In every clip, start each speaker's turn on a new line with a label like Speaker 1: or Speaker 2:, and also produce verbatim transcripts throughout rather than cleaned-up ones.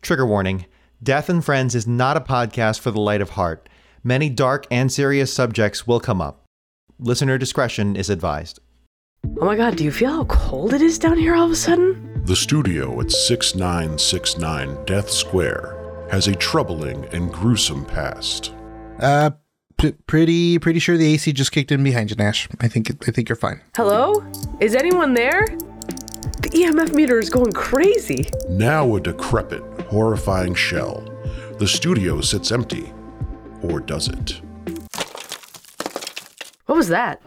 Speaker 1: Trigger warning. Death and Friends is not a podcast for the light of heart. Many dark and serious subjects will come up. Listener discretion is advised.
Speaker 2: Oh my god, do you feel how cold it is down here all of a sudden?
Speaker 3: The studio at six nine six nine Death Square has a troubling and gruesome past.
Speaker 4: Uh, p- pretty pretty sure the A C just kicked in behind you, Nash. I think I think you're fine.
Speaker 2: Hello? Is anyone there? The E M F meter is going crazy.
Speaker 3: Now a decrepit, horrifying shell. The studio sits empty. Or does it?
Speaker 2: What was that?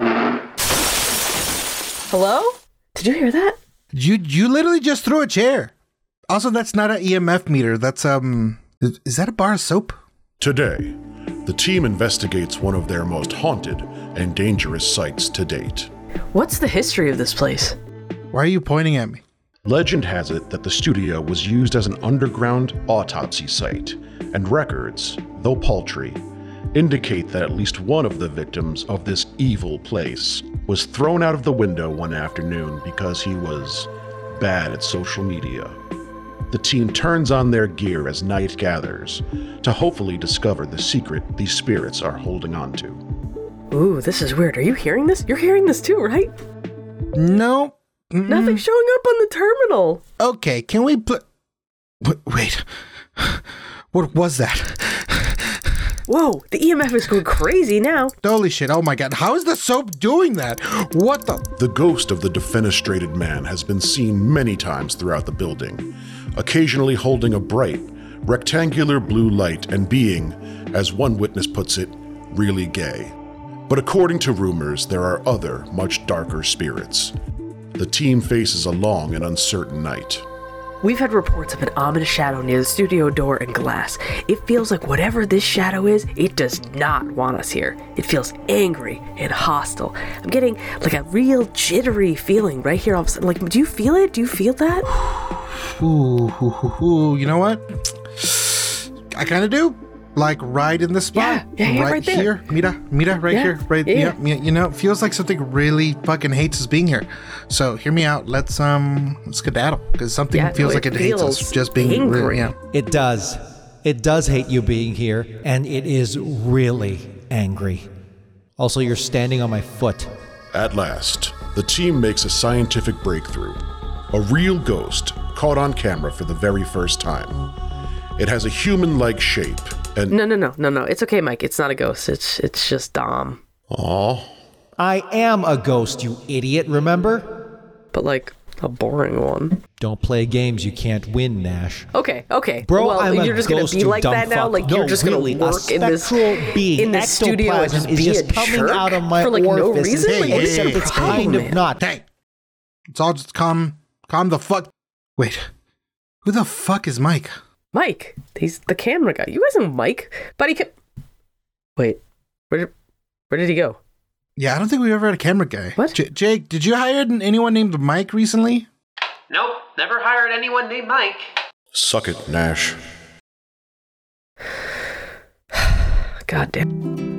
Speaker 2: Hello? Did you hear that?
Speaker 4: You you literally just threw a chair. Also, that's not an E M F meter. That's, um... Is, is that a bar of soap?
Speaker 3: Today, the team investigates one of their most haunted and dangerous sites to date.
Speaker 2: What's the history of this place?
Speaker 4: Why are you pointing at me?
Speaker 3: Legend has it that the studio was used as an underground autopsy site, and records, though paltry, indicate that at least one of the victims of this evil place was thrown out of the window one afternoon because he was bad at social media. The team turns on their gear as night gathers to hopefully discover the secret these spirits are holding on to.
Speaker 2: Ooh, this is weird. Are you hearing this? You're hearing this too, right?
Speaker 4: No. Mm-mm.
Speaker 2: Nothing showing up on the terminal.
Speaker 4: Okay, can we pl- w- Wait. What was that?
Speaker 2: Whoa, the E M F is going crazy now.
Speaker 4: Holy shit, oh my god. How is the soap doing that? What the?
Speaker 3: The ghost of the defenestrated man has been seen many times throughout the building, occasionally holding a bright, rectangular blue light and being, as one witness puts it, really gay. But according to rumors, there are other, much darker spirits. The team faces a long and uncertain night.
Speaker 2: We've had reports of an ominous shadow near the studio door and glass. It feels like whatever this shadow is, it does not want us here. It feels angry and hostile. I'm getting like a real jittery feeling right here all of a sudden. Like, do you feel it? Do you feel that?
Speaker 4: Ooh, ooh, ooh, ooh. You know what? I kind of do. Like right in the spot.
Speaker 2: Yeah, yeah, yeah, right there.
Speaker 4: here. Mira, mira, right
Speaker 2: Yeah,
Speaker 4: here. Right,
Speaker 2: yeah.
Speaker 4: yeah. You know, it feels like something really fucking hates us being here. So hear me out. Let's um, let's skedaddle because something
Speaker 2: Yeah,
Speaker 4: feels
Speaker 2: no,
Speaker 4: like
Speaker 2: it
Speaker 4: it hates us
Speaker 2: feels
Speaker 4: just being
Speaker 2: angry.
Speaker 4: yeah.
Speaker 1: It does. It does hate you being here, and it is really angry. Also, you're standing on my foot.
Speaker 3: At last, the team makes a scientific breakthrough. A real ghost caught on camera for the very first time. It has a human-like shape and...
Speaker 2: No, no, no, no, no. It's okay, Mike. It's not a ghost. It's it's just Dom.
Speaker 3: Aw.
Speaker 1: I am a ghost, you idiot, remember?
Speaker 2: But like a boring one.
Speaker 1: Don't play games you can't win, Nash.
Speaker 2: Okay, okay.
Speaker 1: Bro,
Speaker 2: well,
Speaker 1: I'm a
Speaker 2: you're just gonna
Speaker 1: ghost,
Speaker 2: be
Speaker 1: you
Speaker 2: like
Speaker 1: dumb
Speaker 2: that now?
Speaker 1: fuck.
Speaker 2: Like
Speaker 1: No,
Speaker 2: you're just
Speaker 1: really,
Speaker 2: gonna
Speaker 1: a
Speaker 2: work in this
Speaker 1: spectral being,
Speaker 2: in the studio and
Speaker 1: ectoplasm
Speaker 2: just
Speaker 1: is
Speaker 2: be
Speaker 1: just
Speaker 2: a
Speaker 1: coming
Speaker 2: jerk
Speaker 1: out of my
Speaker 2: for like no
Speaker 1: orifice.
Speaker 2: reason?
Speaker 4: Hey,
Speaker 2: Like, what's
Speaker 4: hey,
Speaker 2: the
Speaker 4: hey,
Speaker 1: It's
Speaker 2: problem,
Speaker 1: kind of
Speaker 2: man?
Speaker 1: not.
Speaker 4: Hey, it's all just calm, calm the fuck. Wait, who the fuck is Mike?
Speaker 2: Mike. He's the camera guy. You guys know Mike? But he could... Wait, where did, where did he go?
Speaker 4: Yeah, I don't think we've ever had a camera guy.
Speaker 2: What?
Speaker 4: J- Jake, did you hire anyone named Mike recently?
Speaker 5: Nope, never hired anyone named Mike.
Speaker 3: Suck it, Nash.
Speaker 2: God damn.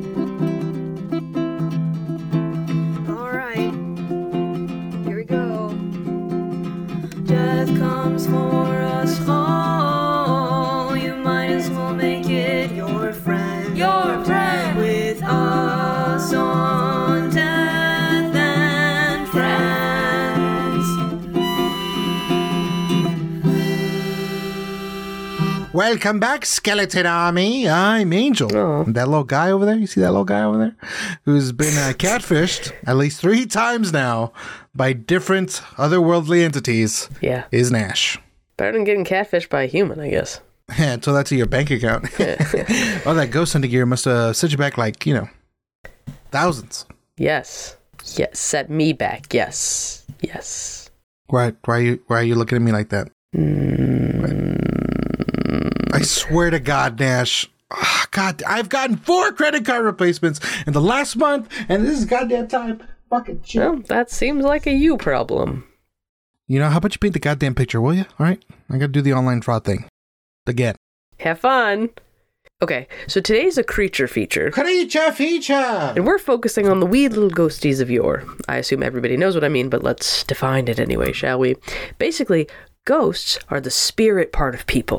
Speaker 6: All right, here we go. Death comes for us all. You might as well make it your friend. Your friend. With us on Death and Friends.
Speaker 4: Welcome back, Skeleton Army. I'm Angel.
Speaker 2: Oh.
Speaker 4: That little guy over there, you see that little guy over there? Who's been uh, catfished at least three times now by different otherworldly entities,
Speaker 2: Yeah.
Speaker 4: is Nash.
Speaker 2: Better than getting catfished by a human, I guess.
Speaker 4: Yeah, until that's in your bank account. Oh, that ghost hunting gear must have set you back like, you know, thousands.
Speaker 2: Yes. Yes. Set me back. Yes. Yes.
Speaker 4: Why, why, are you, why are you looking at me like that? I swear to God, Nash. Oh, God, I've gotten four credit card replacements in the last month, and this is goddamn time. Fucking shit.
Speaker 2: Well, that seems like a you problem.
Speaker 4: You know, how about you paint the goddamn picture, will you? All right? I gotta do the online fraud thing. Again.
Speaker 2: Have fun. Okay, so today's a creature feature.
Speaker 4: Creature feature!
Speaker 2: And we're focusing on the wee little ghosties of yore. I assume everybody knows what I mean, but let's define it anyway, shall we? Basically, ghosts are the spirit part of people.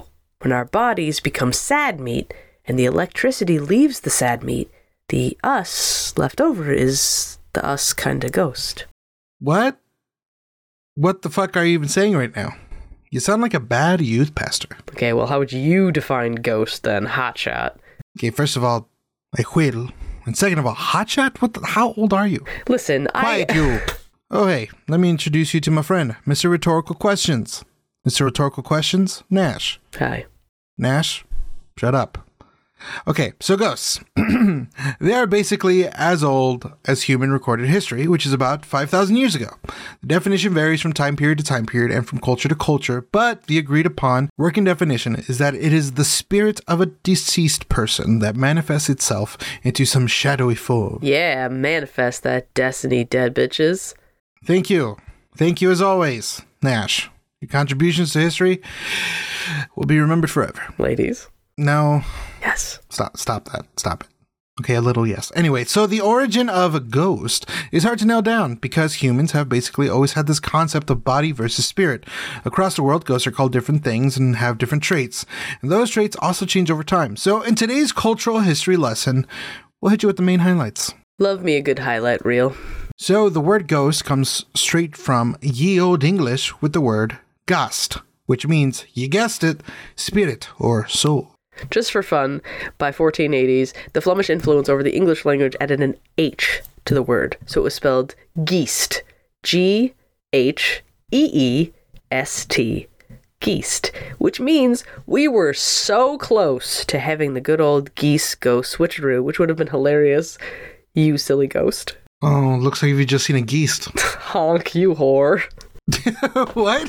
Speaker 2: When our bodies become sad meat and the electricity leaves the sad meat, the us left over is the us kind of ghost.
Speaker 4: What? What the fuck are you even saying right now? You sound like a bad youth pastor.
Speaker 2: Okay, well, how would you define ghost then, hotshot?
Speaker 4: Okay, first of all, I will. And second of all, hotshot? What the, how old are you?
Speaker 2: Listen,
Speaker 4: Quiet,
Speaker 2: I...
Speaker 4: you. Oh, hey, let me introduce you to my friend, Mister Rhetorical Questions. Mister Rhetorical Questions, Nash.
Speaker 2: Hi.
Speaker 4: Nash, shut up. Okay, so ghosts. They are basically as old as human recorded history, which is about five thousand years ago. The definition varies from time period to time period and from culture to culture, but the agreed upon working definition is that it is the spirit of a deceased person that manifests itself into some shadowy form.
Speaker 2: Yeah, manifest that destiny, dead bitches.
Speaker 4: Thank you. Thank you as always, Nash. Your contributions to history will be remembered forever.
Speaker 2: Ladies.
Speaker 4: No.
Speaker 2: Yes.
Speaker 4: Stop, stop that. Stop it. Okay, a little yes. Anyway, so the origin of a ghost is hard to nail down because humans have basically always had this concept of body versus spirit. Across the world, ghosts are called different things and have different traits. And those traits also change over time. So in today's cultural history lesson, we'll hit you with the main highlights.
Speaker 2: Love me a good highlight reel.
Speaker 4: So the word ghost comes straight from ye old English with the word gast, which means, you guessed it, spirit or soul.
Speaker 2: Just for fun, by fourteen eighties, the Flemish influence over the English language added an H to the word, so it was spelled geest. G H E E S T. Geest. Which means we were so close to having the good old geese ghost switcheroo, which would have been hilarious. You silly ghost.
Speaker 4: Oh, looks like you've just seen a geest.
Speaker 2: Honk, you whore.
Speaker 4: What?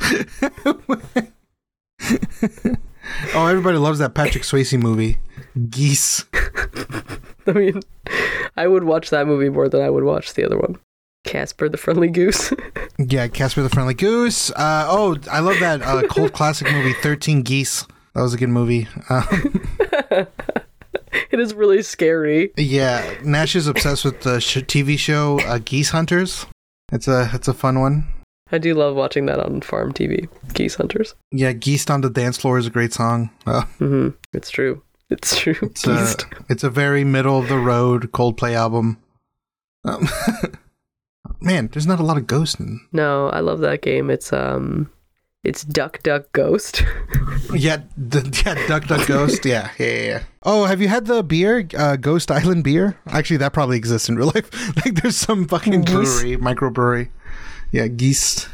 Speaker 4: Oh, everybody loves that Patrick Swayze movie, Geese.
Speaker 2: I mean, I would watch that movie more than I would watch the other one. Casper the Friendly Goose.
Speaker 4: Yeah, Casper the Friendly Goose. Uh, oh, I love that uh, cult classic movie, thirteen Geese. That was a good movie. Um,
Speaker 2: it is really scary.
Speaker 4: Yeah, Nash is obsessed with the sh- T V show uh, Geese Hunters. It's a, it's a fun one.
Speaker 2: I do love watching that on farm T V. Geese Hunters.
Speaker 4: Yeah, Geese on the Dance Floor is a great song. Uh,
Speaker 2: mm-hmm. It's true. It's true.
Speaker 4: It's a, it's a very middle of the road Coldplay album. Um, man, there's not a lot of ghosts in.
Speaker 2: No, I love that game. It's um, it's Duck Duck Ghost.
Speaker 4: yeah, d- yeah, Duck Duck Ghost. Yeah, yeah, yeah. Oh, have you had the beer, uh, Ghost Island beer? Actually, that probably exists in real life. Like, there's some fucking
Speaker 2: Geese.
Speaker 4: brewery, microbrewery. Yeah, geese.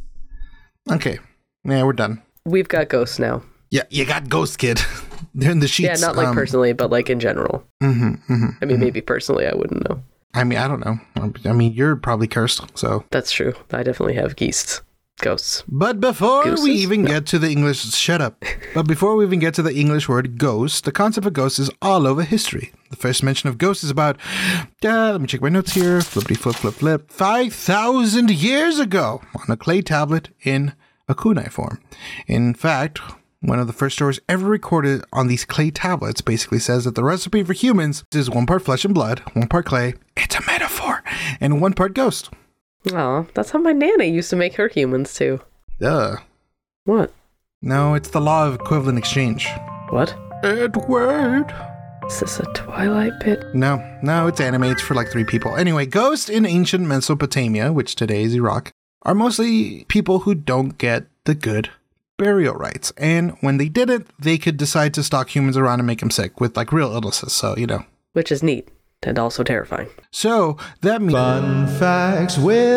Speaker 4: Okay. Yeah, we're done.
Speaker 2: We've got ghosts now.
Speaker 4: Yeah, you got ghost, kid. They're in the sheets.
Speaker 2: Yeah, not like
Speaker 4: um,
Speaker 2: personally, but like in general.
Speaker 4: Mm-hmm, mm-hmm,
Speaker 2: I mean,
Speaker 4: mm-hmm.
Speaker 2: maybe personally, I wouldn't know.
Speaker 4: I mean, I don't know. I mean, you're probably cursed, so.
Speaker 2: That's true. I definitely have geese. Ghosts.
Speaker 4: But before
Speaker 2: Gooses?
Speaker 4: we even
Speaker 2: No.
Speaker 4: get to the English, shut up. But before we even get to the English word ghost, the concept of ghost is all over history. The first mention of ghost is about, uh, let me check my notes here, flippity flip flip flip, five thousand years ago on a clay tablet in a cuneiform. In fact, one of the first stories ever recorded on these clay tablets basically says that the recipe for humans is one part flesh and blood, one part clay, it's a metaphor, and one part ghost.
Speaker 2: Oh, that's how my Nana used to make her humans too.
Speaker 4: Duh.
Speaker 2: What?
Speaker 4: No, it's the law of equivalent exchange.
Speaker 2: What?
Speaker 4: Edward.
Speaker 2: Is this a Twilight bit?
Speaker 4: No, no, it's anime. It's for like three people. Anyway, ghosts in ancient Mesopotamia, which today is Iraq, are mostly people who don't get the good burial rites. And when they didn't, they could decide to stalk humans around and make them sick with like real illnesses. So, you know.
Speaker 2: Which is neat and also terrifying.
Speaker 4: So that means.
Speaker 1: Fun facts with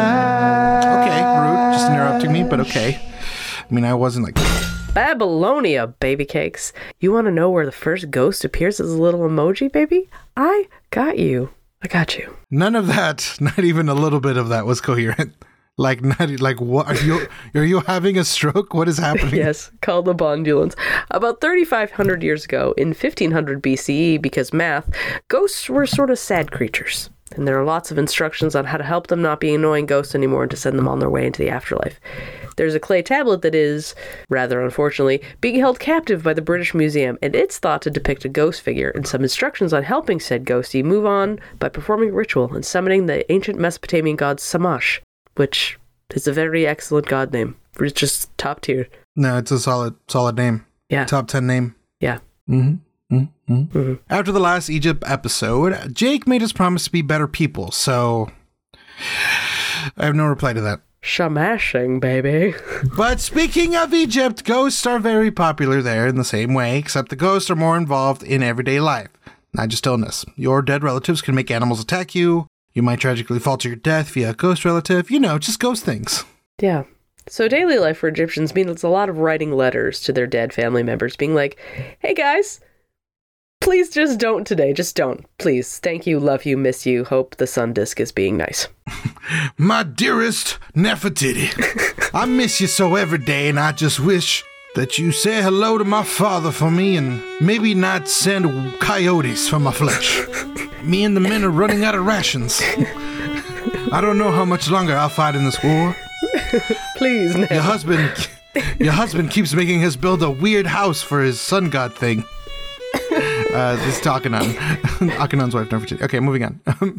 Speaker 1: Nash.
Speaker 4: Okay, rude. Just interrupting me, but okay. I mean, I wasn't like.
Speaker 2: Babylonia, baby cakes. You want to know where the first ghost appears as a little emoji, baby? I got you. I got you.
Speaker 4: None of that, not even a little bit of that was coherent. Like, not like what? Are you, are you having a stroke? What is happening?
Speaker 2: Yes, call the Bondulance. About thirty-five hundred years ago, in fifteen hundred B C E, because math, ghosts were sort of sad creatures. And there are lots of instructions on how to help them not be annoying ghosts anymore and to send them on their way into the afterlife. There's a clay tablet that is, rather unfortunately, being held captive by the British Museum, and it's thought to depict a ghost figure, and some instructions on helping said ghostie move on by performing a ritual and summoning the ancient Mesopotamian god Shamash, which is a very excellent god name. It's just top tier.
Speaker 4: No, it's a solid, solid name.
Speaker 2: Yeah.
Speaker 4: Top ten name.
Speaker 2: Yeah.
Speaker 4: Mm-hmm. Mm-hmm. Mm-hmm. After the last Egypt episode, Jake made us promise to be better people, so I have no reply to that.
Speaker 2: Shamashing, baby.
Speaker 4: But speaking of Egypt, ghosts are very popular there in the same way, except the ghosts are more involved in everyday life, not just illness. Your dead relatives can make animals attack you. You might tragically fall to your death via a ghost relative. You know, just ghost things.
Speaker 2: Yeah. So daily life for Egyptians means a lot of writing letters to their dead family members, being like, hey guys, please just don't today. Just don't. Please. Thank you, love you, miss you. Hope the sun disk is being nice.
Speaker 4: My dearest Nefertiti, I miss you so every day, and I just wish that you say hello to my father for me and maybe not send coyotes for my flesh. Me and the men are running out of rations. I don't know how much longer I'll fight in this war.
Speaker 2: Please, no.
Speaker 4: Your husband, your husband keeps making us build a weird house for his sun god thing. Uh, this is to Akhenaten. Akhenon's wife, Nefertiti. Okay, moving on.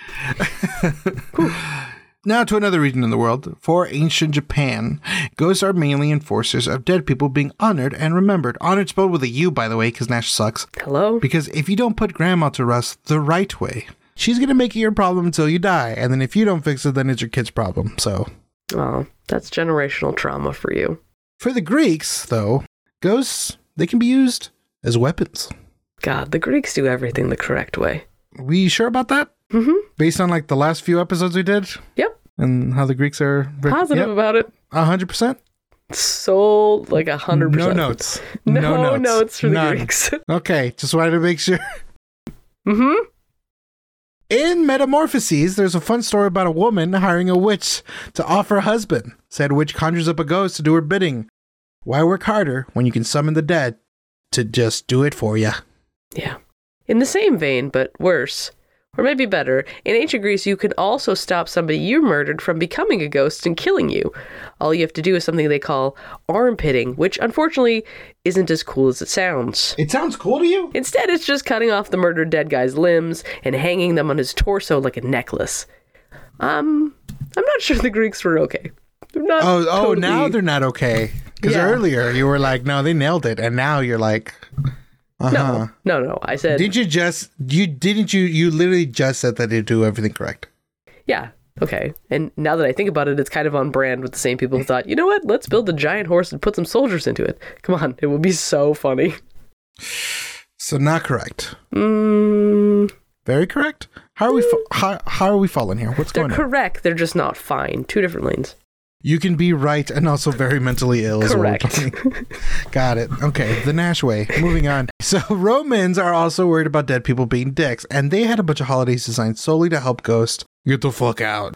Speaker 4: Now to another region in the world. For ancient Japan, ghosts are mainly enforcers of dead people being honored and remembered. Honored spelled with a U, by the way, because Nash sucks.
Speaker 2: Hello?
Speaker 4: Because if you don't put grandma to rest the right way, she's going to make it your problem until you die. And then if you don't fix it, then it's your kid's problem. So,
Speaker 2: Oh, that's generational trauma for you.
Speaker 4: for the Greeks, though, ghosts, they can be used as weapons.
Speaker 2: God, the Greeks do everything the correct way.
Speaker 4: We sure about that?
Speaker 2: Mm-hmm.
Speaker 4: Based on like the last few episodes we did?
Speaker 2: Yep.
Speaker 4: And how the Greeks are very,
Speaker 2: Positive
Speaker 4: yep,
Speaker 2: about it.
Speaker 4: one hundred percent?
Speaker 2: Sold like a hundred percent.
Speaker 4: No notes.
Speaker 2: No, notes. for the
Speaker 4: None.
Speaker 2: Greeks.
Speaker 4: Okay, just wanted to make sure.
Speaker 2: Mm-hmm.
Speaker 4: In Metamorphoses, there's a fun story about a woman hiring a witch to off her husband. Said witch conjures up a ghost to do her bidding. Why work harder when you can summon the dead to just do it for you?
Speaker 2: Yeah. In the same vein, but worse, or maybe better, in ancient Greece, you could also stop somebody you murdered from becoming a ghost and killing you. All you have to do is something they call armpitting, which unfortunately isn't as cool as it sounds.
Speaker 4: It sounds cool to you?
Speaker 2: Instead, it's just cutting off the murdered dead guy's limbs and hanging them on his torso like a necklace. Um, I'm not sure the Greeks were okay. They're not
Speaker 4: Oh, oh,
Speaker 2: totally-
Speaker 4: now they're not okay. Because
Speaker 2: Yeah.
Speaker 4: earlier you were like, no, they nailed it. And now you're like, uh-huh.
Speaker 2: No, no, no. I said,
Speaker 4: Did you just, you didn't you, you literally just said that they do everything correct.
Speaker 2: yeah, okay. And now that I think about it, it's kind of on brand with the same people who thought, you know what, let's build a giant horse and put some soldiers into it. Come on, it would be so funny.
Speaker 4: So not correct.
Speaker 2: Mm,
Speaker 4: Very correct. How are we, fa- how, how are we falling here? What's
Speaker 2: they're
Speaker 4: going on?
Speaker 2: correct, they're just not fine. Two different lanes.
Speaker 4: You can be right and also very mentally ill. is what we're
Speaker 2: Correct.
Speaker 4: talking- Got it. Okay, the Nash way. Moving on. So Romans are also worried about dead people being dicks, and they had a bunch of holidays designed solely to help ghosts get the fuck out.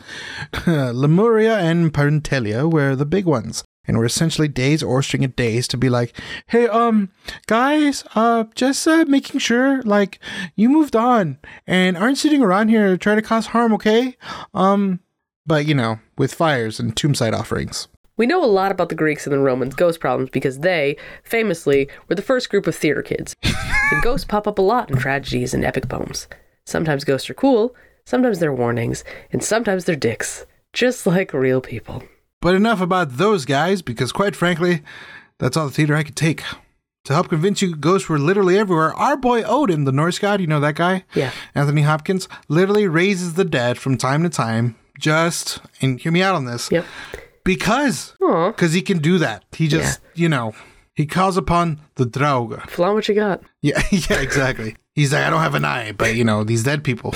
Speaker 4: Lemuria and Parentelia were the big ones, and were essentially days or string of days to be like, hey, um, guys, uh, just uh, making sure, like, you moved on and aren't sitting around here to try to cause harm, okay? Um, but, you know, with fires and tombsite offerings.
Speaker 2: We know a lot about the Greeks and the Romans' ghost problems because they, famously, were the first group of theater kids. The ghosts pop up a lot in tragedies and epic poems. Sometimes ghosts are cool, sometimes they're warnings, and sometimes they're dicks. Just like real people.
Speaker 4: But enough about those guys, because quite frankly, that's all the theater I could take. To help convince you ghosts were literally everywhere, our boy Odin, the Norse god, you know that guy?
Speaker 2: Yeah.
Speaker 4: Anthony Hopkins, literally raises the dead from time to time, just, and hear me out on this,
Speaker 2: Yep.
Speaker 4: because,
Speaker 2: Aw.
Speaker 4: because he can do that. He just, you know, he calls upon the Draugr.
Speaker 2: Flaunt what you got.
Speaker 4: Yeah, yeah, exactly. He's like, I don't have an eye, but, you know, these dead people.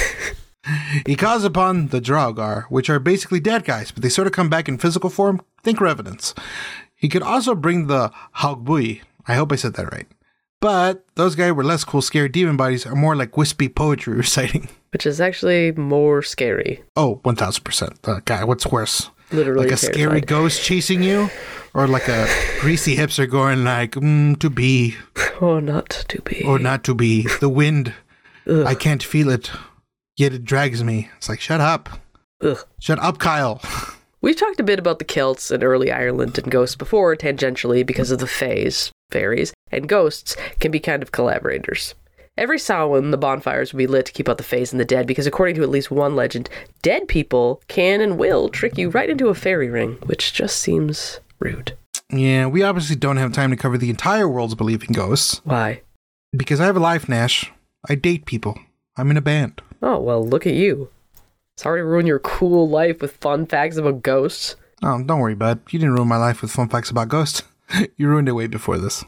Speaker 4: He calls upon the Draugr, which are basically dead guys, but they sort of come back in physical form. Think Revenants. He could also bring the Hagbui. I hope I said that right. But those guys were less cool, scary demon bodies, are more like wispy poetry reciting.
Speaker 2: Which is actually more scary.
Speaker 4: Oh, one thousand percent. Uh, God, what's worse?
Speaker 2: Literally
Speaker 4: Like a scary
Speaker 2: terrified.
Speaker 4: ghost chasing you? Or like a greasy hipster going like, mm, to be,
Speaker 2: Oh, not to be.
Speaker 4: or not to be. The wind, I can't feel it, yet it drags me. It's like, shut up.
Speaker 2: Ugh.
Speaker 4: Shut up, Kyle.
Speaker 2: We've talked a bit about the Celts and early Ireland and ghosts before, tangentially, because of the fays, fairies, and ghosts can be kind of collaborators. Every Samhain, the bonfires would be lit to keep out the fays and the dead, because according to at least one legend, dead people can and will trick you right into a fairy ring, which just seems rude.
Speaker 4: Yeah, we obviously don't have time to cover the entire world's belief in ghosts.
Speaker 2: Why?
Speaker 4: Because I have a life, Nash. I date people. I'm in a band.
Speaker 2: Oh, well, look at you. Sorry to ruin your cool life with fun facts about ghosts.
Speaker 4: Oh, don't worry, bud. You didn't ruin my life with fun facts about ghosts. You ruined it way before this.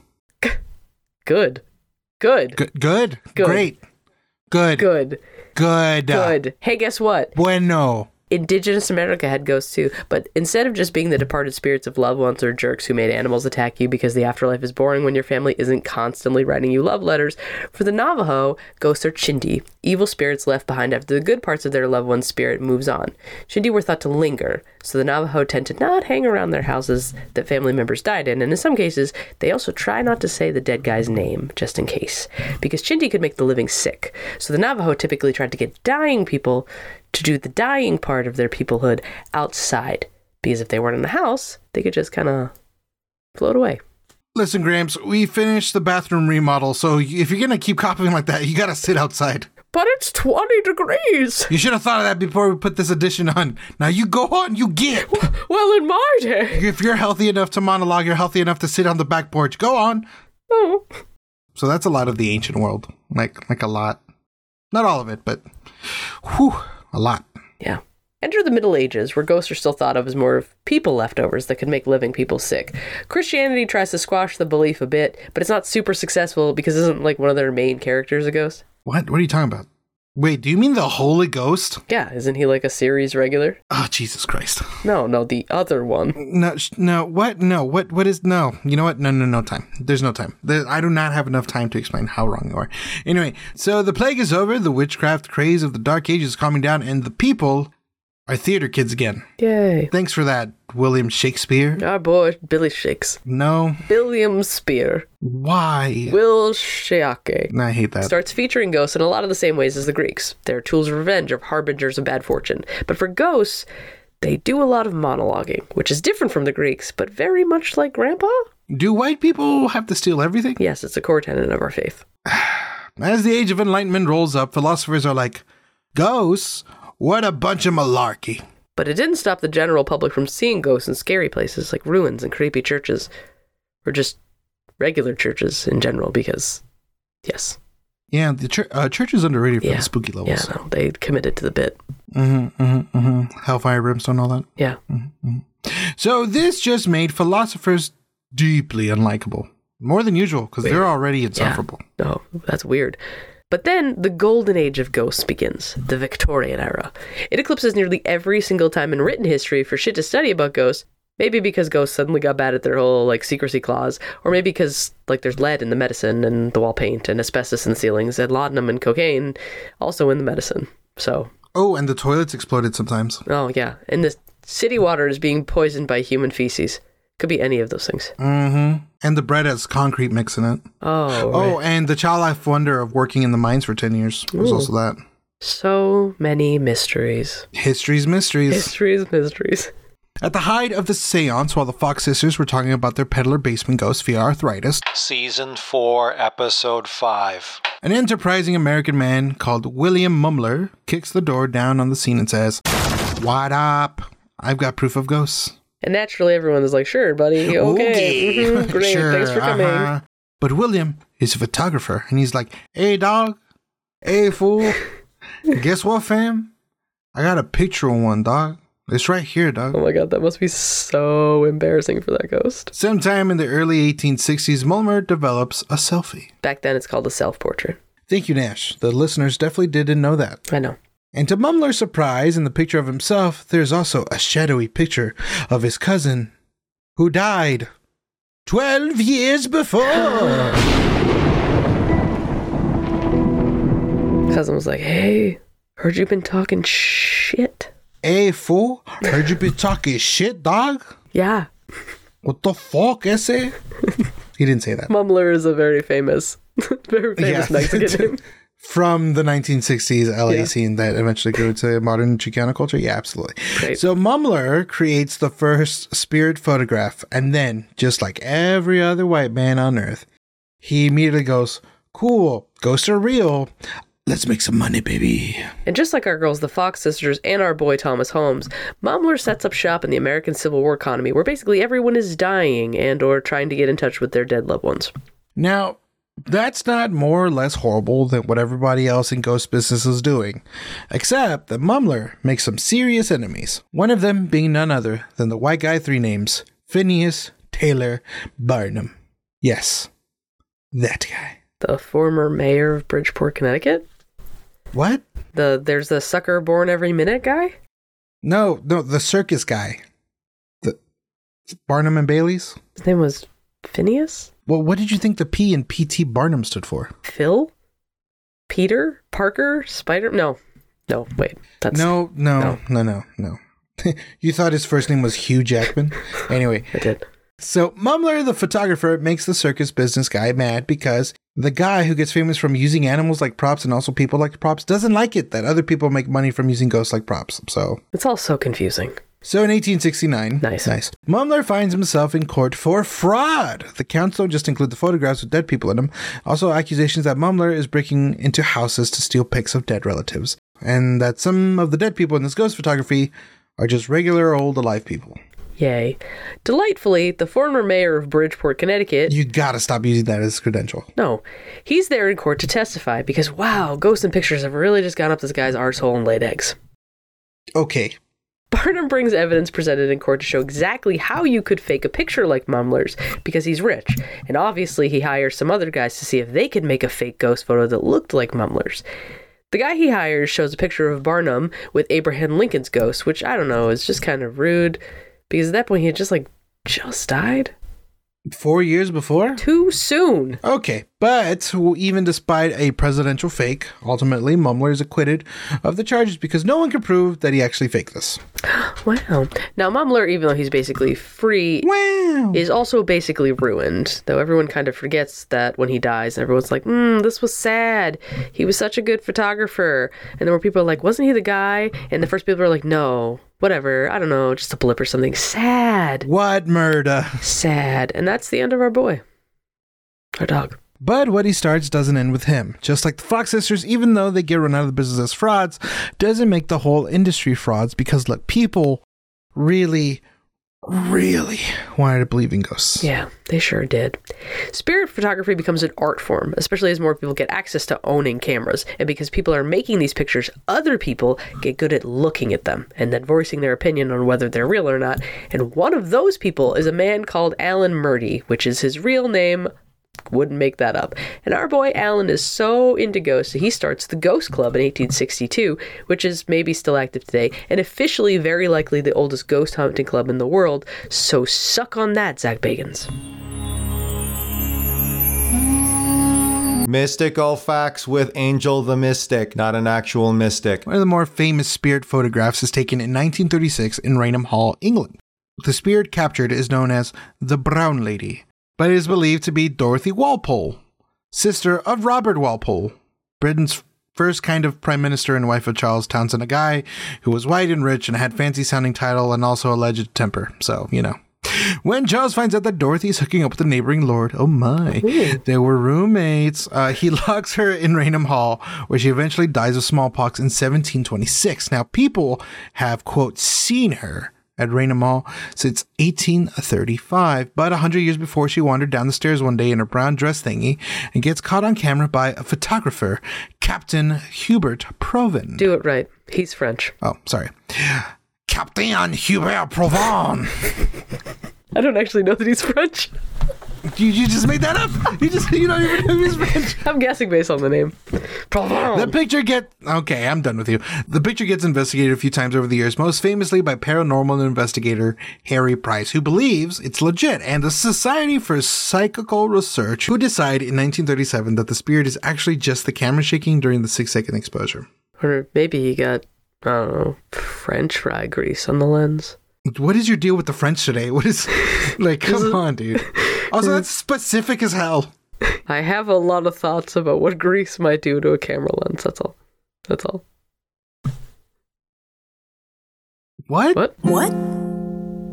Speaker 2: Good. Good.
Speaker 4: Good. Good.
Speaker 2: Good.
Speaker 4: Great. Good.
Speaker 2: Good.
Speaker 4: Good.
Speaker 2: Good. Hey, guess what?
Speaker 4: Bueno.
Speaker 2: Indigenous America had ghosts too, but instead of just being the departed spirits of loved ones or jerks who made animals attack you because the afterlife is boring when your family isn't constantly writing you love letters, for the Navajo, ghosts are Chindi, evil spirits left behind after the good parts of their loved one's spirit moves on. Chindi were thought to linger, so the Navajo tend to not hang around their houses that family members died in, and in some cases, they also try not to say the dead guy's name, just in case, because Chindi could make the living sick. So the Navajo typically tried to get dying people to do the dying part of their peoplehood outside, because if they weren't in the house, they could just kind of float away.
Speaker 4: Listen, Gramps, we finished the bathroom remodel, so if you're going to keep copying like that, you got to sit outside.
Speaker 2: But it's twenty degrees.
Speaker 4: You should have thought of that before we put this addition on. Now you go on, you get.
Speaker 2: Well, in my day.
Speaker 4: If you're healthy enough to monologue, you're healthy enough to sit on the back porch. Go on.
Speaker 2: Oh.
Speaker 4: So that's a lot of the ancient world. Like, like a lot. Not all of it, but whew, a lot.
Speaker 2: Yeah. Enter the Middle Ages, where ghosts are still thought of as more of people leftovers that could make living people sick. Christianity tries to squash the belief a bit, but it's not super successful because isn't like one of their main characters a ghost?
Speaker 4: What? What are you talking about? Wait, do you mean the Holy Ghost?
Speaker 2: Yeah, isn't he like a series regular?
Speaker 4: Oh, Jesus Christ.
Speaker 2: No, no, the other one.
Speaker 4: No, sh- no, what? No, what? What is, no. You know what? No, no, no time. There's no time. There, I do not have enough time to explain how wrong you are. Anyway, so the plague is over, the witchcraft craze of the Dark Ages is calming down, and the people are theater kids again.
Speaker 2: Yay.
Speaker 4: Thanks for that, William Shakespeare.
Speaker 2: Our boy, Billy Shakes.
Speaker 4: No.
Speaker 2: William Spear.
Speaker 4: Why?
Speaker 2: Will Shake.
Speaker 4: I hate that.
Speaker 2: Starts featuring ghosts in a lot of the same ways as the Greeks. They're tools of revenge, or harbingers of bad fortune. But for ghosts, they do a lot of monologuing, which is different from the Greeks, but very much like Grandpa.
Speaker 4: Do white people have to steal everything?
Speaker 2: Yes, it's a core tenet of our faith.
Speaker 4: As the Age of Enlightenment rolls up, philosophers are like, ghosts? What a bunch of malarkey.
Speaker 2: But it didn't stop the general public from seeing ghosts in scary places like ruins and creepy churches, or just regular churches in general, because, yes.
Speaker 4: Yeah, the church, uh, church is underrated for
Speaker 2: Yeah.
Speaker 4: the spooky levels.
Speaker 2: Yeah, no, they committed to the bit.
Speaker 4: Mm-hmm, mm-hmm, mm-hmm. Hellfire, brimstone, all that.
Speaker 2: Yeah.
Speaker 4: Mm-hmm. So this just made philosophers deeply unlikable. More than usual, because they're already insufferable.
Speaker 2: Yeah. Oh, that's weird. But then the golden age of ghosts begins, the Victorian era. It eclipses nearly every single time in written history for shit to study about ghosts, maybe because ghosts suddenly got bad at their whole, like, secrecy clause, or maybe because, like, there's lead in the medicine and the wall paint and asbestos in the ceilings and laudanum and cocaine also in the medicine. So...
Speaker 4: Oh, and the toilets exploded sometimes.
Speaker 2: Oh, yeah. And the city water is being poisoned by human feces. Could be any of those things.
Speaker 4: Mm-hmm. And the bread has concrete mix in it.
Speaker 2: Oh.
Speaker 4: Oh,
Speaker 2: right.
Speaker 4: and the child life wonder of working in the mines for ten years was
Speaker 2: Ooh.
Speaker 4: also that.
Speaker 2: So many mysteries.
Speaker 4: History's mysteries.
Speaker 2: Mysteries, mysteries.
Speaker 4: At the height of the seance, while the Fox sisters were talking about their peddler basement ghost via arthritis,
Speaker 1: Season four, Episode five.
Speaker 4: an enterprising American man called William Mumler kicks the door down on the scene and says, "What up? I've got proof of ghosts."
Speaker 2: And naturally, everyone is like, sure, buddy. Okay. Mhm, great.
Speaker 4: Sure,
Speaker 2: Thanks for coming.
Speaker 4: uh-huh. But William is a photographer, and he's like, "Hey, dog. Hey, fool. Guess what, fam? I got a picture of one, dog. It's right here, dog."
Speaker 2: Oh my god, that must be so embarrassing for that ghost.
Speaker 4: Sometime in the early eighteen sixties, Mulmer develops a selfie.
Speaker 2: Back then, it's called a self-portrait.
Speaker 4: Thank you, Nash. The listeners definitely didn't know that.
Speaker 2: I know.
Speaker 4: And to Mumler's surprise, in the picture of himself, there's also a shadowy picture of his cousin, who died twelve years before.
Speaker 2: Cousin was like, hey, heard you been talking shit.
Speaker 4: Hey, fool, heard you be talking shit, dog?
Speaker 2: Yeah.
Speaker 4: What the fuck, ese? He didn't say that.
Speaker 2: Mumler is a very famous, very famous
Speaker 4: Yeah.
Speaker 2: Mexican name.
Speaker 4: From the nineteen sixties L A
Speaker 2: Yeah.
Speaker 4: scene that eventually grew to modern Chicano culture? Yeah, absolutely.
Speaker 2: Great.
Speaker 4: So Mumler creates the first spirit photograph, and then, just like every other white man on Earth, he immediately goes, "Cool, ghosts are real. Let's make some money, baby.
Speaker 2: And just like our girls, the Fox sisters, and our boy Thomas Holmes, Mumler sets up shop in the American Civil War economy where basically everyone is dying and or trying to get in touch with their dead loved ones.
Speaker 4: Now, that's not more or less horrible than what everybody else in ghost business is doing, except that Mumler makes some serious enemies, one of them being none other than the white guy three names, Phineas Taylor Barnum. Yes, that guy.
Speaker 2: The former mayor of Bridgeport, Connecticut?
Speaker 4: What?
Speaker 2: The There's the sucker born every minute guy?
Speaker 4: No, no, the circus guy. The Barnum and Bailey's?
Speaker 2: His name was Phineas?
Speaker 4: Well, what did you think the P in P T Barnum stood for?
Speaker 2: Phil? Peter? Parker? Spider? No. No, wait. That's
Speaker 4: No, no, no, no, no. no. You thought his first name was Hugh Jackman? Anyway.
Speaker 2: I did.
Speaker 4: So Mumler, the photographer, makes the circus business guy mad because the guy who gets famous from using animals like props and also people like props doesn't like it that other people make money from using ghosts like props. So
Speaker 2: It's all so confusing.
Speaker 4: So in eighteen sixty-nine,
Speaker 2: Nice.
Speaker 4: nice, Mumler finds himself in court for fraud. The counts don't just include the photographs with dead people in them, also accusations that Mumler is breaking into houses to steal pics of dead relatives, and that some of the dead people in this ghost photography are just regular old alive people.
Speaker 2: Yay. Delightfully, the former mayor of Bridgeport, Connecticut...
Speaker 4: You gotta stop using that as credential.
Speaker 2: No. He's there in court to testify because, wow, ghosts and pictures have really just gone up this guy's arsehole and laid eggs.
Speaker 4: Okay.
Speaker 2: Barnum brings evidence presented in court to show exactly how you could fake a picture like Mumler's because he's rich. And obviously he hires some other guys to see if they could make a fake ghost photo that looked like Mumler's. The guy he hires shows a picture of Barnum with Abraham Lincoln's ghost, which, I don't know, is just kind of rude because at that point he had just, like, just died.
Speaker 4: Four years before?
Speaker 2: Too soon.
Speaker 4: Okay, but even despite a presidential fake, ultimately Mumler is acquitted of the charges because no one can prove that he actually faked this.
Speaker 2: Wow. Now, Mumler, even though he's basically free,
Speaker 4: Wow.
Speaker 2: is also basically ruined, though everyone kind of forgets that when he dies, and everyone's like, hmm, this was sad. He was such a good photographer. And then where people are like, wasn't he the guy? And the first people are like, no, whatever, I don't know, just a blip or something. Sad.
Speaker 4: What murder?
Speaker 2: Sad. And that's the end of our boy. Our dog.
Speaker 4: But what he starts doesn't end with him. Just like the Fox sisters, even though they get run out of the business as frauds, doesn't make the whole industry frauds because, look, people really, really wanted to believe in ghosts.
Speaker 2: Yeah, they sure did. Spirit photography becomes an art form, especially as more people get access to owning cameras. And because people are making these pictures, other people get good at looking at them and then voicing their opinion on whether they're real or not. And one of those people is a man called Alan Murdy, which is his real name. Wouldn't make that up. And our boy Alan is so into ghosts that he starts the Ghost Club in eighteen sixty-two, which is maybe still active today, and officially very likely the oldest ghost hunting club in the world. So suck on that, Zach Bagans.
Speaker 1: Mystical facts with Angel the Mystic, not an actual mystic.
Speaker 4: One of the more famous spirit photographs is taken in nineteen thirty-six in Raynham Hall, England. The spirit captured is known as the Brown Lady, but it is believed to be Dorothy Walpole, sister of Robert Walpole, Britain's first kind of prime minister and wife of Charles Townshend, a guy who was white and rich and had fancy-sounding title and also alleged temper. So, you know. When Charles finds out that Dorothy is hooking up with the neighboring lord, oh my,
Speaker 2: Ooh.
Speaker 4: they were roommates. Uh, he locks her in Raynham Hall, where she eventually dies of smallpox in seventeen twenty-six. Now, people have, quote, seen her at Raynham Hall since eighteen thirty-five, but one hundred years before she wandered down the stairs one day in her brown dress thingy and gets caught on camera by a photographer, Captain Hubert Provin.
Speaker 2: Do it right. He's French.
Speaker 4: Oh, sorry. Captain Hubert Provin.
Speaker 2: I don't actually know that he's French.
Speaker 4: You, you just made that up. You just you don't even know he's French.
Speaker 2: I'm guessing based on the name.
Speaker 4: The picture get okay. I'm done with you. The picture gets investigated a few times over the years, most famously by paranormal investigator Harry Price, who believes it's legit, and the Society for Psychical Research, who decided in nineteen thirty-seven that the spirit is actually just the camera shaking during the six-second exposure.
Speaker 2: Or maybe he got, I don't know, French fry grease on the lens.
Speaker 4: What is your deal with the French today? What is like? Come on, dude. Also, that's specific as hell.
Speaker 2: I have a lot of thoughts about what grease might do to a camera lens. That's all. That's all.
Speaker 4: What?
Speaker 2: What?
Speaker 6: What?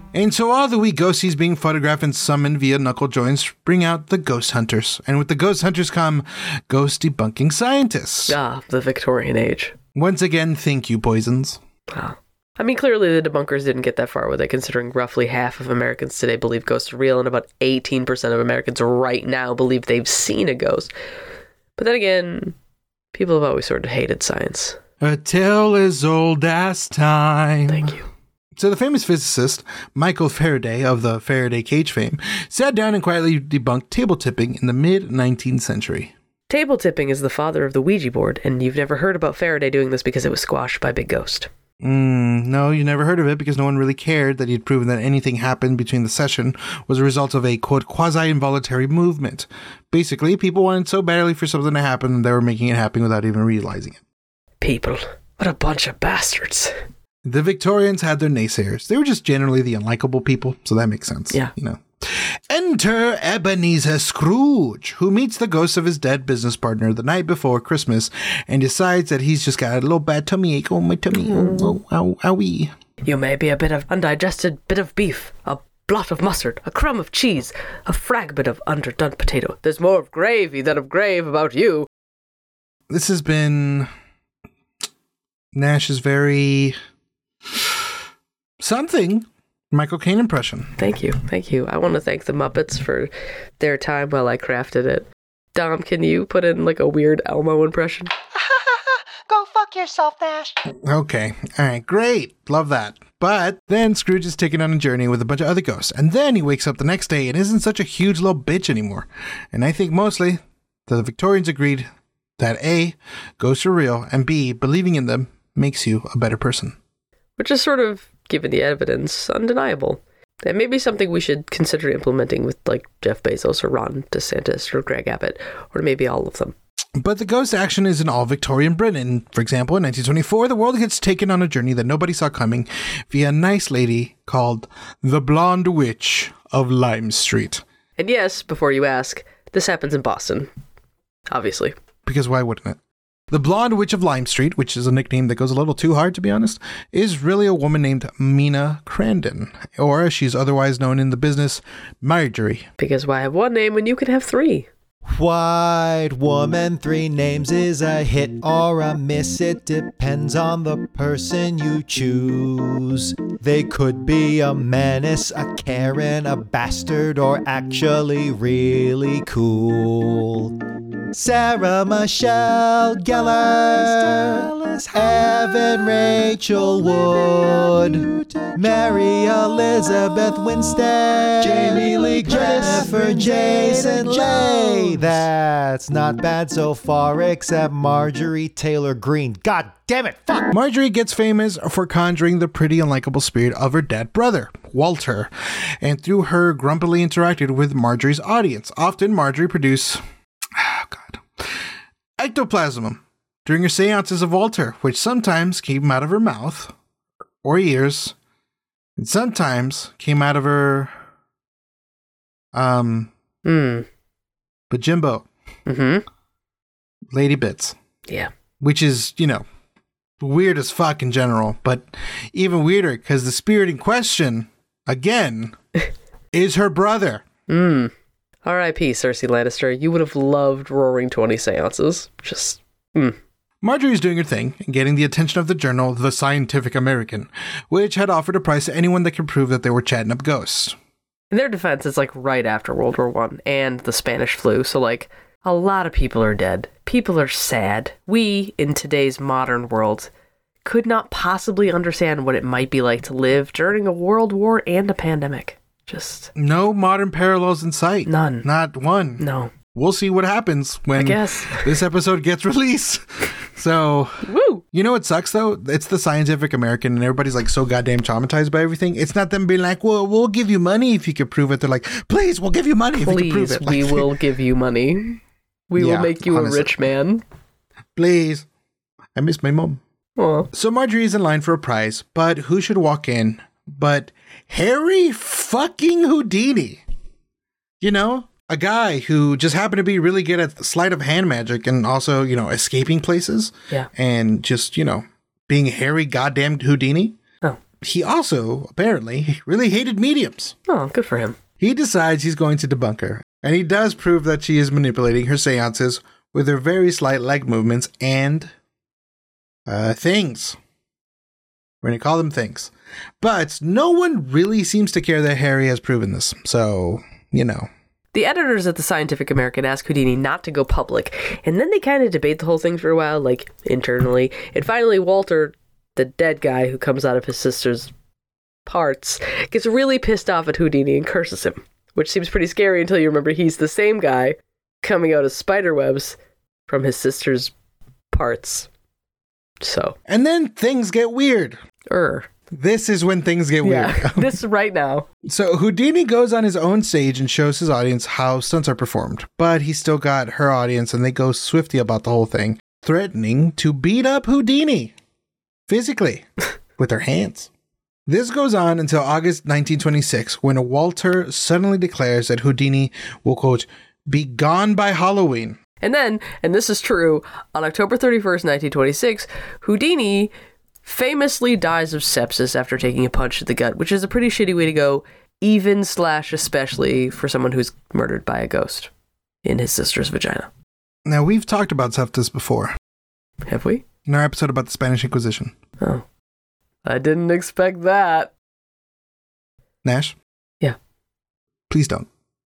Speaker 4: And so all the wee ghosties being photographed and summoned via knuckle joints bring out the ghost hunters. And with the ghost hunters come ghost debunking scientists.
Speaker 2: Ah, the Victorian age.
Speaker 4: Once again, thank you, Poisons.
Speaker 2: Ah. I mean, clearly the debunkers didn't get that far with it, considering roughly half of Americans today believe ghosts are real, and about eighteen percent of Americans right now believe they've seen a ghost. But then again, people have always sort of hated science.
Speaker 4: A tale as old as time.
Speaker 2: Thank you.
Speaker 4: So the famous physicist, Michael Faraday of the Faraday cage fame, sat down and quietly debunked table tipping in the mid-nineteenth century.
Speaker 2: Table tipping is the father of the Ouija board, and you've never heard about Faraday doing this because it was squashed by Big Ghost.
Speaker 4: Mm, no, you never heard of it because no one really cared that he'd proven that anything happened between the session was a result of a, quote, quasi-involuntary movement. Basically, people wanted so badly for something to happen that they were making it happen without even realizing it.
Speaker 2: People. What a bunch of bastards.
Speaker 4: The Victorians had their naysayers. They were just generally the unlikable people, so that makes sense.
Speaker 2: Yeah.
Speaker 4: You know. Enter Ebenezer Scrooge, who meets the ghost of his dead business partner the night before Christmas and decides that he's just got a little bad tummy ache. Oh, my tummy. Oh, oh, ow, owie.
Speaker 2: You may be a bit of undigested bit of beef, a blot of mustard, a crumb of cheese, a fragment of underdone potato. There's more of gravy than of grave about you.
Speaker 4: This has been Nash's very something Michael Caine impression.
Speaker 2: Thank you. Thank you. I want to thank the Muppets for their time while I crafted it. Dom, can you put in like a weird Elmo impression?
Speaker 7: Go fuck yourself, Nash.
Speaker 4: Okay. All right. Great. Love that. But then Scrooge is taken on a journey with a bunch of other ghosts. And then he wakes up the next day and isn't such a huge little bitch anymore. And I think mostly that the Victorians agreed that A, ghosts are real, and B, believing in them makes you a better person.
Speaker 2: Which is sort of, given the evidence, undeniable. That may be something we should consider implementing with, like, Jeff Bezos or Ron DeSantis or Greg Abbott, or maybe all of them.
Speaker 4: But the ghost action is in all Victorian Britain. For example, in nineteen twenty-four, the world gets taken on a journey that nobody saw coming via a nice lady called the Blonde Witch of Lime Street.
Speaker 2: And yes, before you ask, this happens in Boston. Obviously.
Speaker 4: Because why wouldn't it? The Blonde Witch of Lime Street, which is a nickname that goes a little too hard, to be honest, is really a woman named Mina Crandon, or as she's otherwise known in the business, Marjorie.
Speaker 2: Because why have one name when you can have three?
Speaker 1: White woman, three names is a hit or a miss. It depends on the person you choose. They could be a menace, a Karen, a bastard, or actually really cool. Sarah Michelle Gellar, Evan Rachel Wood, Mary Elizabeth Winstead, Jamie Lee Jennifer Jason Leigh. That's not bad so far, except Marjorie Taylor Greene. God damn it, fuck!
Speaker 4: Marjorie gets famous for conjuring the pretty unlikable spirit of her dead brother, Walter, and through her grumpily interacted with Marjorie's audience. Often Marjorie produced oh God, ectoplasm during her seances of Walter, which sometimes came out of her mouth or ears, and sometimes came out of her um
Speaker 2: Hmm.
Speaker 4: But Jimbo,
Speaker 2: Mm-hmm.
Speaker 4: Lady Bits.
Speaker 2: Yeah.
Speaker 4: Which is, you know, weird as fuck in general, but even weirder because the spirit in question, again, is her brother.
Speaker 2: Hmm. R I P Cersei Lannister. You would have loved Roaring Twenty seances. Just, hmm.
Speaker 4: Marjorie's doing her thing and getting the attention of the journal The Scientific American, which had offered a prize to anyone that could prove that they were chatting up ghosts.
Speaker 2: In their defense, it's like right after World War One and the Spanish flu, so like a lot of people are dead. People are sad. We, in today's modern world, could not possibly understand what it might be like to live during a world war and a pandemic. Just
Speaker 4: no modern parallels in sight.
Speaker 2: None.
Speaker 4: Not one.
Speaker 2: No.
Speaker 4: We'll see what happens when
Speaker 2: I guess.
Speaker 4: this episode gets released. So,
Speaker 2: woo!
Speaker 4: You know what sucks though? It's the Scientific American and everybody's like so goddamn traumatized by everything. It's not them being like, well, we'll give you money if you could prove it. They're like, please, we'll give you money
Speaker 2: please,
Speaker 4: if you can prove it. Like,
Speaker 2: we will give you money. We
Speaker 4: yeah,
Speaker 2: will make you honestly. a rich man.
Speaker 4: Please. I miss my mom.
Speaker 2: Aww.
Speaker 4: So Marjorie is in line for a prize, but who should walk in but Harry fucking Houdini? You know? A guy who just happened to be really good at sleight of hand magic and also, you know, escaping places.
Speaker 2: Yeah.
Speaker 4: And just, you know, being Harry goddamn Houdini.
Speaker 2: Oh.
Speaker 4: he also, apparently, really hated mediums.
Speaker 2: Oh, good for him.
Speaker 4: He decides he's going to debunk her, and he does prove that she is manipulating her seances with her very slight leg movements and uh, things. We're going to call them things. But no one really seems to care that Harry has proven this. So, you know.
Speaker 2: The editors at the Scientific American ask Houdini not to go public, and then they kind of debate the whole thing for a while, like, internally. And finally, Walter, the dead guy who comes out of his sister's parts, gets really pissed off at Houdini and curses him, which seems pretty scary until you remember he's the same guy coming out of spider webs from his sister's parts. So.
Speaker 4: And then things get weird.
Speaker 2: Er.
Speaker 4: This is when things get weird.
Speaker 2: Yeah, this right now.
Speaker 4: So Houdini goes on his own stage and shows his audience how stunts are performed, but he's still got her audience and they go swifty about the whole thing, threatening to beat up Houdini physically with their hands. This goes on until August nineteen twenty-six, when Walter suddenly declares that Houdini will, quote, be gone by Halloween.
Speaker 2: And then, and this is true, on October thirty-first, nineteen twenty-six, Houdini famously dies of sepsis after taking a punch to the gut, which is a pretty shitty way to go, even slash especially for someone who's murdered by a ghost in his sister's vagina.
Speaker 4: Now, we've talked about sepsis before.
Speaker 2: Have we?
Speaker 4: In our episode about the Spanish Inquisition.
Speaker 2: Oh. I didn't expect that.
Speaker 4: Nash?
Speaker 2: Yeah.
Speaker 4: Please don't.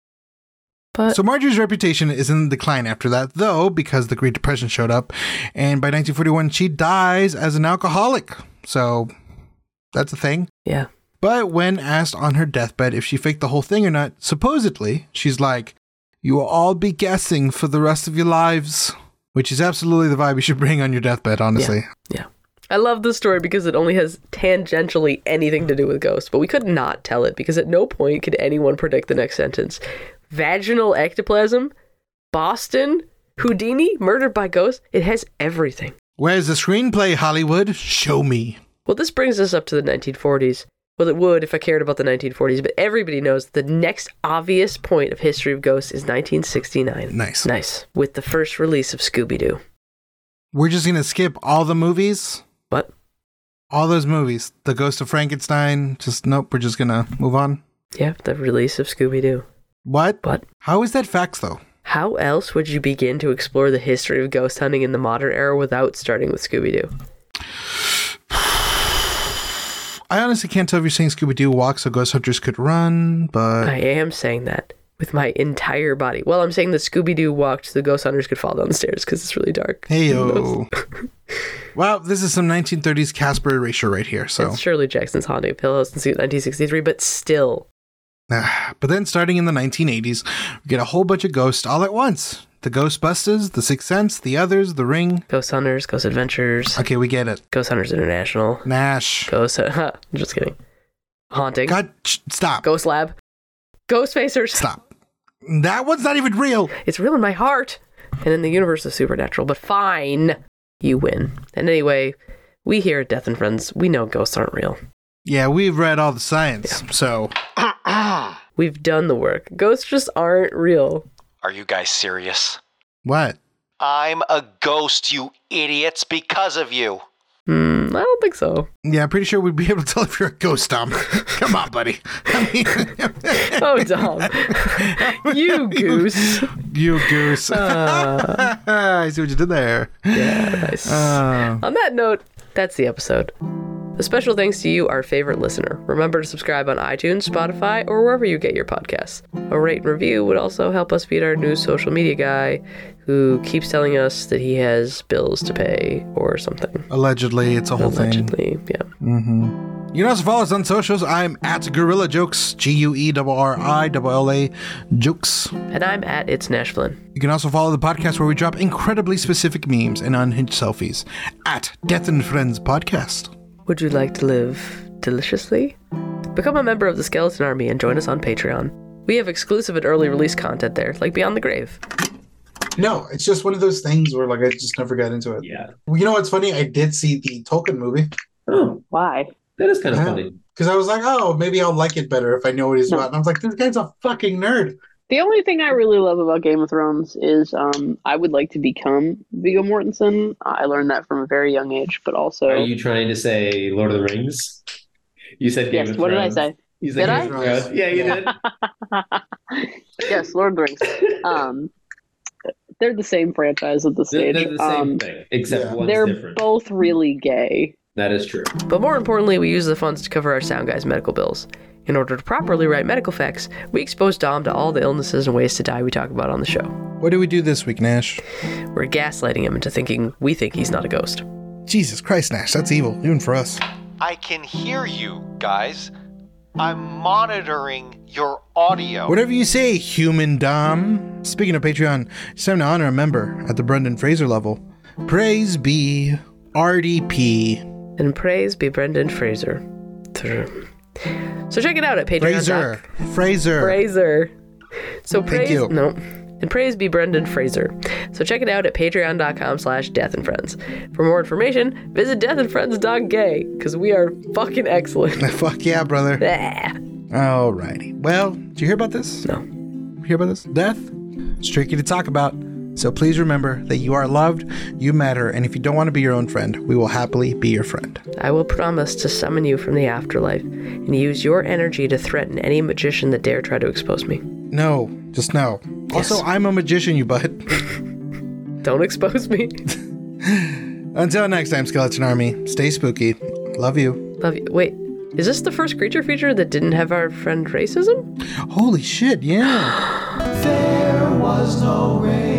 Speaker 2: But
Speaker 4: so Marjorie's reputation is in decline after that, though, because the Great Depression showed up, and by nineteen forty-one, she dies as an alcoholic. So that's a thing.
Speaker 2: Yeah.
Speaker 4: But when asked on her deathbed if she faked the whole thing or not, supposedly, she's like, you will all be guessing for the rest of your lives, which is absolutely the vibe you should bring on your deathbed, honestly.
Speaker 2: Yeah. yeah. I love this story because it only has tangentially anything to do with ghosts, but we could not tell it because at no point could anyone predict the next sentence. Vaginal ectoplasm, Boston, Houdini, murdered by ghosts. It has everything.
Speaker 4: Where's the screenplay, Hollywood? Show me.
Speaker 2: Well, this brings us up to the nineteen forties. Well, it would if I cared about the nineteen forties, but everybody knows the next obvious point of history of ghosts is nineteen sixty-nine.
Speaker 4: Nice.
Speaker 2: Nice. With the first release of Scooby-Doo.
Speaker 4: We're just going to skip all the movies?
Speaker 2: What?
Speaker 4: All those movies. The Ghost of Frankenstein. Just, nope, we're just going to move on?
Speaker 2: Yeah, the release of Scooby-Doo.
Speaker 4: What?
Speaker 2: What?
Speaker 4: How is that facts, though?
Speaker 2: How else would you begin to explore the history of ghost hunting in the modern era without starting with Scooby-Doo?
Speaker 4: I honestly can't tell if you're saying Scooby-Doo walks so ghost hunters could run, but...
Speaker 2: I am saying that with my entire body. Well, I'm saying that Scooby-Doo walked so the ghost hunters could fall down the stairs because it's really dark.
Speaker 4: Hey-yo. Well, this is some nineteen thirties Casper erasure right here, so...
Speaker 2: It's Shirley Jackson's Haunting of Hill House in nineteen sixty-three, but still...
Speaker 4: But then starting in the nineteen eighties, we get a whole bunch of ghosts all at once. The Ghostbusters, The Sixth Sense, The Others, The Ring.
Speaker 2: Ghost Hunters, Ghost Adventures.
Speaker 4: Okay, we get it.
Speaker 2: Ghost Hunters International.
Speaker 4: Nash.
Speaker 2: Ghost... Huh, I'm just kidding. Haunting.
Speaker 4: God, sh- stop.
Speaker 2: Ghost Lab. Ghost Facers.
Speaker 4: Stop. That one's not even real.
Speaker 2: It's real in my heart. And in the universe of Supernatural, but fine. You win. And anyway, we here at Death and Friends, we know ghosts aren't real.
Speaker 4: Yeah, we've read all the science, yeah. so...
Speaker 2: We've done the work. Ghosts just aren't real.
Speaker 8: Are you guys serious?
Speaker 4: What?
Speaker 8: I'm a ghost, you idiots, because of you.
Speaker 2: Hmm, I don't think so.
Speaker 4: Yeah, I'm pretty sure we'd be able to tell if you're a ghost, Dom. Come on, buddy. I mean...
Speaker 2: oh, Dom. You goose.
Speaker 4: You goose. Uh... I see what you did there.
Speaker 2: Yeah, nice. Uh... On that note, that's the episode. A special thanks to you, our favorite listener. Remember to subscribe on iTunes, Spotify, or wherever you get your podcasts. A rate and review would also help us beat our new social media guy who keeps telling us that he has bills to pay or something.
Speaker 4: Allegedly, it's a whole
Speaker 2: Allegedly,
Speaker 4: thing.
Speaker 2: Allegedly, yeah.
Speaker 4: Mm-hmm. You can also follow us on socials. I'm at Gorilla Jokes, G U E R R I L L A Jokes.
Speaker 2: And I'm at It's Nash Flynn.
Speaker 4: You can also follow the podcast where we drop incredibly specific memes and unhinged selfies at Death and Friends Podcast.
Speaker 2: Would you like to live deliciously? Become a member of the Skeleton Army and join us on Patreon. We have exclusive and early release content there, like Beyond the Grave.
Speaker 4: No, it's just one of those things where, like, I just never got into it.
Speaker 9: Yeah.
Speaker 4: Well, you know what's funny? I did see the Tolkien movie.
Speaker 9: Oh.
Speaker 6: Why?
Speaker 9: That is kind of
Speaker 4: yeah.
Speaker 9: funny.
Speaker 4: Because I was like, oh, maybe I'll like it better if I know what he's about. And I was like, this guy's a fucking nerd.
Speaker 6: The only thing I really love about Game of Thrones is um, I would like to become Viggo Mortensen. I learned that from a very young age, but also...
Speaker 9: Are you trying to say Lord of the Rings? You said Game
Speaker 6: Yes,
Speaker 9: of
Speaker 6: what did I
Speaker 9: Thrones.
Speaker 6: say?
Speaker 9: You said
Speaker 6: Did
Speaker 9: Game
Speaker 6: I?
Speaker 9: of Thrones. Yeah, you did.
Speaker 6: Yes, Lord of the Rings. Um, they're the same franchise at the
Speaker 9: They're,
Speaker 6: stage.
Speaker 9: they're the same
Speaker 6: um,
Speaker 9: thing, except
Speaker 4: yeah.
Speaker 9: one's
Speaker 6: they're
Speaker 9: different.
Speaker 6: both really gay.
Speaker 9: That is true.
Speaker 2: But more importantly, we use the funds to cover our sound guy's medical bills. In order to properly write medical facts, we expose Dom to all the illnesses and ways to die we talk about on the show.
Speaker 4: What do we do this week, Nash?
Speaker 2: We're gaslighting him into thinking we think he's not a ghost.
Speaker 4: Jesus Christ, Nash, that's evil, even for us.
Speaker 8: I can hear you, guys. I'm monitoring your audio.
Speaker 4: Whatever you say, human Dom. Speaking of Patreon, it's time to honor a member at the Brendan Fraser level. Praise be R D P.
Speaker 2: And praise be Brendan Fraser. So check it out at Patreon.
Speaker 4: Fraser. Fraser.
Speaker 2: Fraser. So
Speaker 4: Thank
Speaker 2: praise,
Speaker 4: you.
Speaker 2: No. And praise be Brendan Fraser. So check it out at patreon.com slash death and friends. For more information, visit death and friends dot gay, because we are fucking excellent.
Speaker 4: Fuck yeah, brother.
Speaker 2: Ah.
Speaker 4: Alrighty. Well, did you hear about this?
Speaker 2: No.
Speaker 4: You hear about this? Death? It's tricky to talk about. So please remember that you are loved, you matter, and if you don't want to be your own friend, we will happily be your friend.
Speaker 2: I will promise to summon you from the afterlife and use your energy to threaten any magician that dare try to expose me.
Speaker 4: No, just no.
Speaker 2: Yes.
Speaker 4: Also, I'm a magician, you butt.
Speaker 2: Don't expose me.
Speaker 4: Until next time, Skeleton Army, stay spooky. Love you.
Speaker 2: Love you. Wait, is this the first creature feature that didn't have our friend racism?
Speaker 4: Holy shit, yeah.
Speaker 1: There was no racism.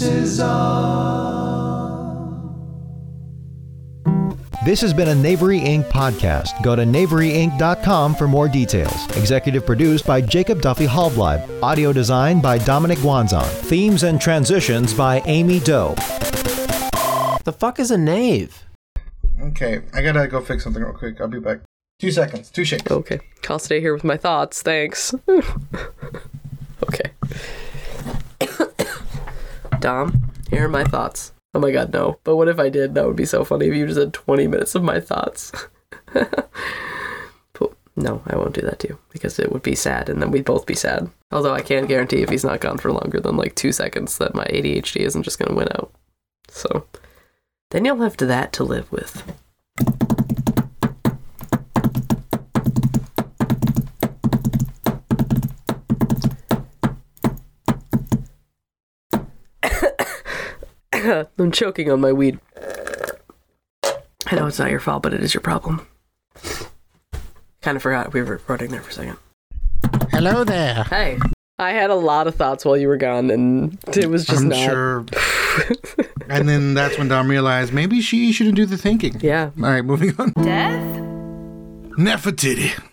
Speaker 1: This has been a Knavery Incorporated podcast. Go to knavery inc dot com for more details. Executive produced by Jacob Duffy Hallbleib. Audio design by Dominic Wanzon. Themes and transitions by Amy Doe.
Speaker 10: The fuck is a knave?
Speaker 4: Okay, I gotta go fix something real quick. I'll be back. Two seconds, two shakes.
Speaker 2: Okay, I'll stay here with my thoughts. Thanks. Okay. Dom, here are my thoughts. Oh my god, no. But what if I did? That would be so funny if you just had twenty minutes of my thoughts. But no, I won't do that to you, because it would be sad, and then we'd both be sad. Although I can't guarantee if he's not gone for longer than like two seconds that my A D H D isn't just going to win out. So, then you'll have to that to live with. I'm choking on my weed. I know it's not your fault, but it is your problem. Kind of forgot we were recording there for a second.
Speaker 4: Hello there.
Speaker 2: Hey, I had a lot of thoughts while you were gone, and it was just
Speaker 4: I'm
Speaker 2: not.
Speaker 4: sure. And then that's when Dom realized maybe she shouldn't do the thinking.
Speaker 2: Yeah.
Speaker 4: All right, moving on.
Speaker 7: Death?
Speaker 4: Nefertiti.